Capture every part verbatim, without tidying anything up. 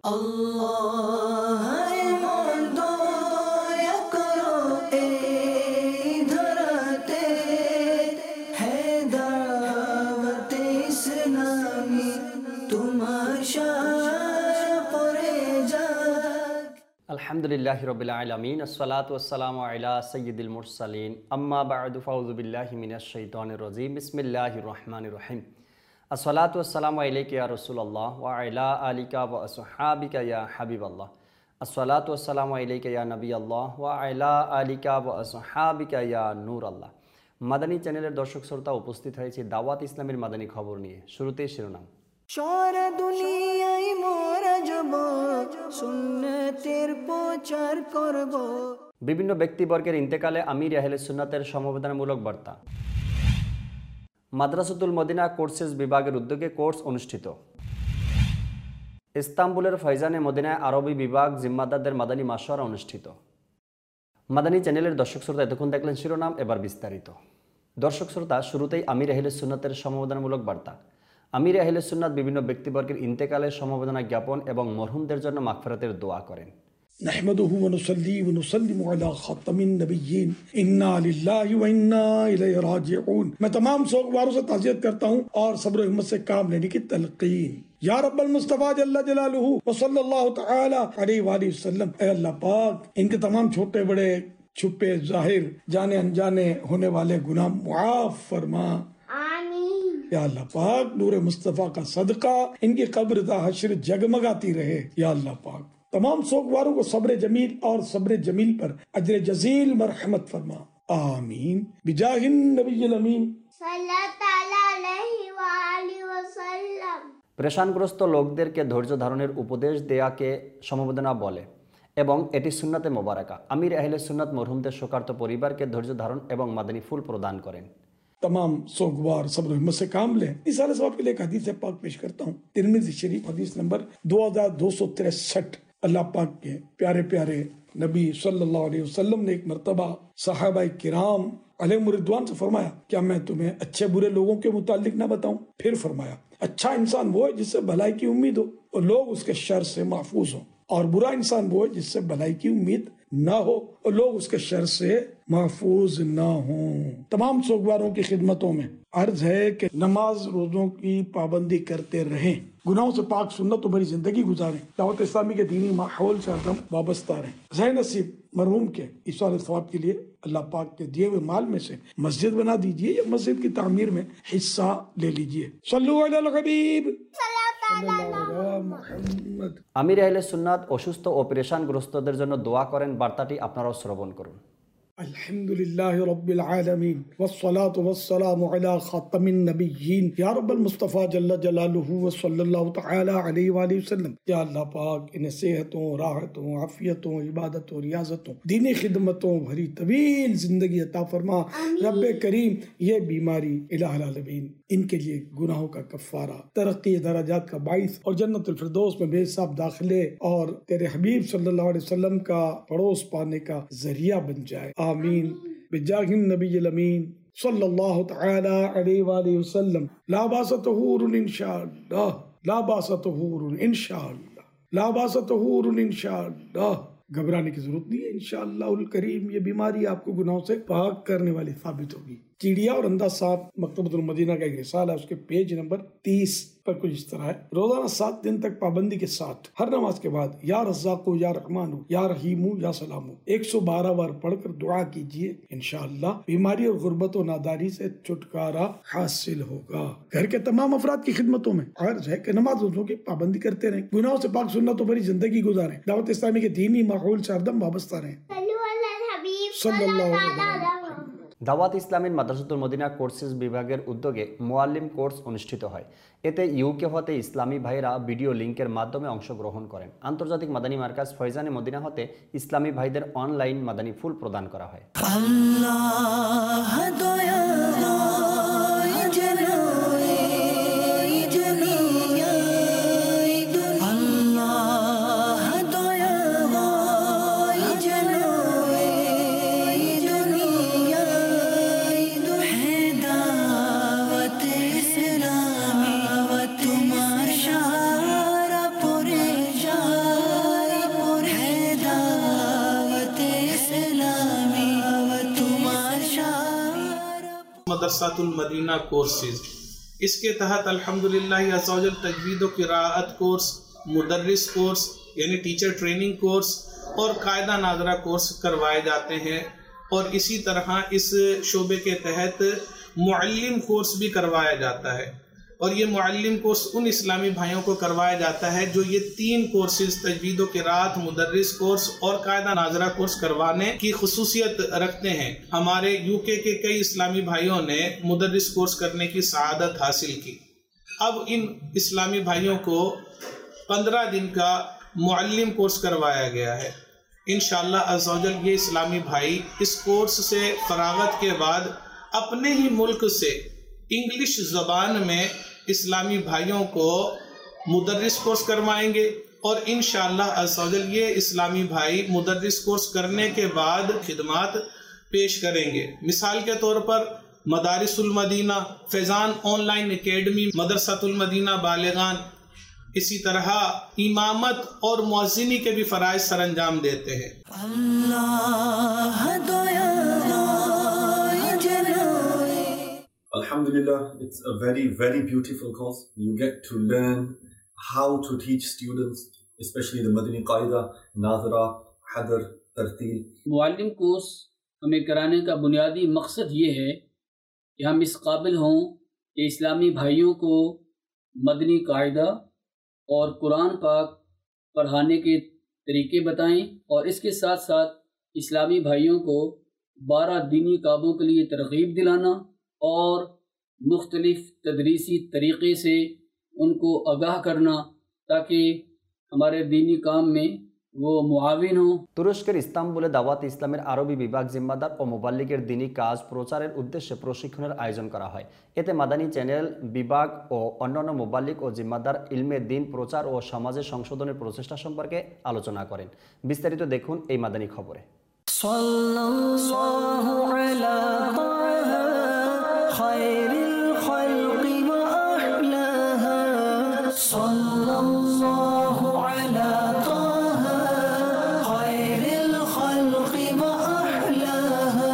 আল্লাহ এমন দয়া করো এই ধরাতে, হে দাওয়াতে ইসলামী তোমার শান পড়ে যাক। আলহামদুলিল্লাহি রাব্বিল আলামিন, আসসালাতু ওয়াসসালামু আলা সাইয়্যিদিল মুরসালিন, আম্মা বা'দু, ফাউযু বিল্লাহি মিনাশ শাইতানির রাজীম, বিসমিল্লাহির রহমানির রহিম। আসসালাতু ওয়াসসালামু আলাইকা ইয়া রাসূলুল্লাহ ওয়া আলা আলিকা ওয়া আসহাবিকা ইয়া হাবিবাল্লাহ। আসসালাতু ওয়াসসালামু আলাইকা ইয়া নবিয়াল্লাহ ওয়া আলা আলিকা ওয়া আসহাবিকা ইয়া নূরাল্লাহ। মাদানী চ্যানেলের দর্শক শ্রোতা, উপস্থিত হয়েছি দাওয়াত ইসলামের মাদানী খবর নিয়ে। শুরুতেই শিরোনাম। সারা দুনিয়ায় মোরা যাব, সুন্নতের প্রচার করব। বিভিন্ন ব্যক্তিবর্গের ইন্তেকালে আমির আহলে সুন্নাতের সমবেদনামূলক বার্তা। মাদ্রাসাতুল মদিনা কোর্সেস বিভাগের উদ্যোগে কোর্স অনুষ্ঠিত। ইস্তাম্বুলের ফয়জানে মদিনায় আরবি বিভাগ জিম্মাদারদের মাদানী মাশওয়ারা অনুষ্ঠিত। মাদানী চ্যানেলের দর্শক শ্রোতা, এতক্ষণ দেখলেন শিরোনাম, এবার বিস্তারিত। দর্শক শ্রোতা, শুরুতেই আমির আহলে সুন্নাতের সমবেদনামূলক বার্তা। আমির আহলে সুন্নাত বিভিন্ন ব্যক্তিবর্গের ইন্তেকালের সমবেদনা জ্ঞাপন এবং মরহুমদের জন্য মাগফিরাতের দোয়া করেন। نحمده ونصلي ونسلم على خاتم النبيين انا للہ و انا الیہ راجعون۔ میں تمام سوگواروں سے تعزیت کرتا ہوں اور صبر و ہمت سے کام لینے کی تلقین۔ یا رب المصطفیٰ جل جلالہ و صلی اللہ تعالی علیہ وآلہ وسلم، اے اللہ پاک ان کے تمام چھوٹے بڑے چھپے ظاہر جانے انجانے ہونے والے گناہ معاف فرما، آمین۔ یا اللہ پاک نور مصطفیٰ کا صدقہ ان کی قبر تا حشر جگمگاتی رہے۔ یا اللہ پاک تمام سوگواروں کو صبر جمیل اور صبر جمیل پر اجر جزیل مرحمت فرما، آمین بجاہ النبی الامین صلی اللہ علیہ وآلہ وسلم۔ প্রেশানগ্রস্ত লোকদেরকে ধৈর্য ধারণের উপদেশ দেয়াকে সমবেদনা বলে এবং এটি সুন্নাতে মোবারকা। আমির আহলে সুন্নাত মরহুমদের শোকার্ত পরিবারকে ধৈর্য ধারণ এবং মাদানী ফুল প্রদান করেন। تمام سوگوار صبر و ہمت سے کام لیں۔ اس سارے ثواب کے لیے ایک حدیث پاک پیش کرتا ہوں، ترمذی شریف حدیث نمبر دو ہزار دو سو تریسٹھ۔ اللہ پاک کے پیارے پیارے نبی صلی اللہ علیہ وسلم نے ایک مرتبہ صحابہ کرام علیہم رضوان سے فرمایا، کیا میں تمہیں اچھے برے لوگوں کے متعلق نہ بتاؤں؟ پھر فرمایا، اچھا انسان وہ ہے جس سے بھلائی کی امید ہو اور لوگ اس کے شر سے محفوظ ہوں، اور برا انسان وہ ہے جس سے بھلائی کی امید نہ ہو اور لوگ اس کے شر سے محفوظ نہ ہوں۔ تمام سوگواروں کی خدمتوں میں عرض ہے کہ نماز روزوں کی پابندی کرتے رہیں، گناہوں سے پاک سنتوں بھری زندگی گزاریں، دعوت اسلامی کے دینی ماحول سے ہردم وابستہ رہیں۔ ذہن نصیب مرحوم کے ایثار ثواب کے لیے اللہ پاک کے دیے ہوئے مال میں سے مسجد بنا دیجئے یا مسجد کی تعمیر میں حصہ لے لیجئے۔ صلو علی الحبیب محمد۔ আমির আহলে সুন্নাত অসুস্থ ও পেরেশানগ্রস্তদের জন্য দোয়া করেন, বার্তাটি আপনারাও শ্রবণ করুন। الحمد لله رب العالمين والصلاة والسلام على خاتم النبيين یا رب المصطفیٰ جل جلالہ وصلی اللہ تعالی علیہ وآلہ وسلم۔ یا اللہ پاک انہیں صحتوں، راحتوں، عافیتوں، عبادتوں، ریاضتوں، دینی خدمتوں بھری طویل زندگی عطا فرما۔ رب کریم یہ بیماری الہ العالمین ان کے لیے گناہوں کا کفارہ، ترقی درجات کا باعث اور جنت الفردوس میں بے حساب داخلے اور تیرے حبیب صلی اللہ علیہ وسلم کا پڑوس پانے کا ذریعہ بن جائے، آمین بجاہ النبی الامین صلی اللہ تعالی علیہ وآلہ وسلم۔ لا باس طہور انشاءاللہ، لا باس طہور انشاءاللہ، لا باس طہور انشاءاللہ۔ گھبرانے کی ضرورت نہیں ہے، انشاءاللہ الکریم یہ بیماری آپ کو گناہوں سے پاک کرنے والی ثابت ہوگی۔ چیڑیا اور اندھا سانپ مکتبۃ المدینہ کا ایک رسالہ ہے، اس کے پیج نمبر تیس پر کچھ اس طرح ہے، روزانہ سات دن تک پابندی کے ساتھ ہر نماز کے بعد یا رزاق یا رحمان یا رحیم یا سلام ایک سو بارہ بار پڑھ کر دعا کیجیے، انشاءاللہ بیماری اور غربت و ناداری سے چھٹکارا حاصل ہوگا۔ گھر کے تمام افراد کی خدمتوں میں عرض ہے کہ نماز روزوں کی پابندی کرتے رہیں، گناہوں سے پاک سنتوں بھری زندگی گزاریں، دعوت اسلامی کے دینی ماحول سے ہردم وابستہ رہیں۔ صلی اللہ علیہ وسلم۔ দাওয়াত ইসলামের মাদ্রাসাতুল মদিনা কোর্সেস বিভাগের উদ্যোগে মুআল্লিম কোর্স অনুষ্ঠিত হয়। এতে ইউকে হতে ইসলামী ভাইরা ভিডিও লিংকের মাধ্যমে অংশগ্রহণ করেন। আন্তর্জাতিক মাদানী মার্কাজ ফয়জানে মদিনা হতে ইসলামী ভাইদের অনলাইন মাদানী ফুল প্রদান করা হয়। আল্লাহ দয়া তোমার সারা পড়ে যায়। مدرسۃ المدینہ کورسز. اس کے تحت الحمدللہ عز و جل تجوید و قراءت کورس، مدرس کورس یعنی ٹیچر ٹریننگ کورس اور قاعدہ ناظرہ کورس کروائے جاتے ہیں. اور اسی طرح اس شعبے کے تحت معلم کورس بھی کروایا جاتا ہے. اور یہ معلم کورس ان اسلامی بھائیوں کو کروایا جاتا ہے جو یہ تین کورسز تجوید و قراءت، مدرس کورس اور قاعدہ ناظرہ کورس کروانے کی خصوصیت رکھتے ہیں. ہمارے یو کے کے کئی اسلامی بھائیوں نے مدرس کورس کرنے کی سعادت حاصل کی. اب ان اسلامی بھائیوں کو پندرہ دن کا معلم کورس کروایا گیا ہے. انشاءاللہ عز و جل یہ اسلامی بھائی اس کورس سے فراغت کے بعد اپنے ہی ملک سے انگلش زبان میں اسلامی بھائیوں کو مدرس کورس کروائیں گے. اور انشاءاللہ عز و جل یہ اسلامی بھائی مدرس کورس کرنے کے بعد خدمات پیش کریں گے. مثال کے طور پر مدارس المدینہ، فیضان آن لائن اکیڈمی، مدرسۃ المدینہ بالغان، اسی طرح امامت اور مؤذنی کے بھی فرائض سر انجام دیتے ہیں. Alhamdulillah, it's a very, very beautiful course. You get to learn how to teach students, especially the Madani Qaida, Nazara, Hadr, Tartil. معلم کورس ہمیں کرانے کا بنیادی مقصد یہ ہے کہ ہم اس قابل ہوں کہ اسلامی بھائیوں کو مدنی قاعدہ اور قرآن پاک پڑھانے کے طریقے بتائیں، اور اس کے ساتھ ساتھ اسلامی بھائیوں کو بارہ دینی کعبوں کے لیے ترغیب دلانا اور مختلف تدریسی طریقے سے ان کو آگاہ کرنا تاکہ ہمارے دینی کام میں وہ معاون ہوں. তুরস্কের ইস্তাম্বুলে দাওয়াত ইসলামের আরবি বিভাগ জিম্মাদার ও মোবাল্লিগের দিনী কাজ প্রচারের উদ্দেশ্যে প্রশিক্ষণের আয়োজন করা হয়. এতে মাদানী চ্যানেল বিভাগ ও অন্যান্য মোবাল্লিগ ও জিম্মাদার ইলমে দিন প্রচার ও সমাজে সংশোধনের প্রচেষ্টা সম্পর্কে আলোচনা করেন. বিস্তারিত দেখুন এই মাদানী খবরে. সাল্লাল্লাহু আলা তাহা খায়রিল খালকি ওয়া আহলাহা, সাল্লাল্লাহু আলা তাহা খায়রিল খালকি ওয়া আহলাহা,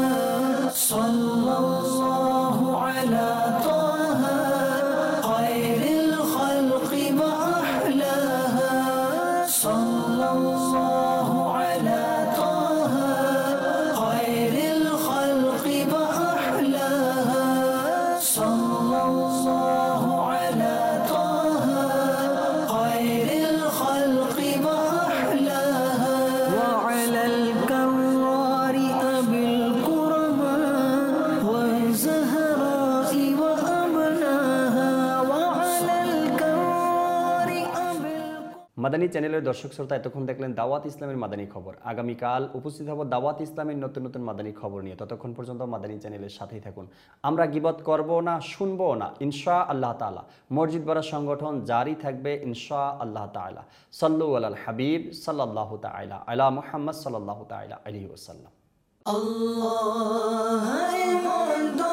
সাল্লাল্লাহু আলা তাহা খায়রিল খালকি ওয়া আহলাহা, সাল্লাল্লাহু আলা তাহা খায়রিল খালকি ওয়া আহলাহা, সাল্লাল্লাহু আলা তাহা খায়রিল খালকি ওয়া আহলাহা, ওয়া আলাল কাররারি আবিল কুরমা ওয়া যাহরাই ওয়া আবনাহা, ওয়া আলাল কাররারি আবিল। মাদানী চ্যানেলের দর্শক শ্রোতা, এতক্ষণ দেখলেন দাওয়াত ইসলামের মাদানী খবর. আগামীকাল উপস্থিত হব দাওয়াত ইসলামের নতুন নতুন মাদানী খবর নিয়ে. ততক্ষণ পর্যন্ত মাদানী চ্যানেলের সাথেই থাকুন. আমরা গীবত করব না, শুনবো না ইনশা আল্লাহ তাআলা. মসজিদ বড় সংগঠন জারি থাকবে ইনশা আল্লাহ তাআলা. সাল্লু আলাল হাবিব সাল্লাল্লাহু তাআলা আলা মুহাম্মদ সাল্লাল্লাহু তাআলা আলাইহি ওয়াসাল্লাম. আল্লাহ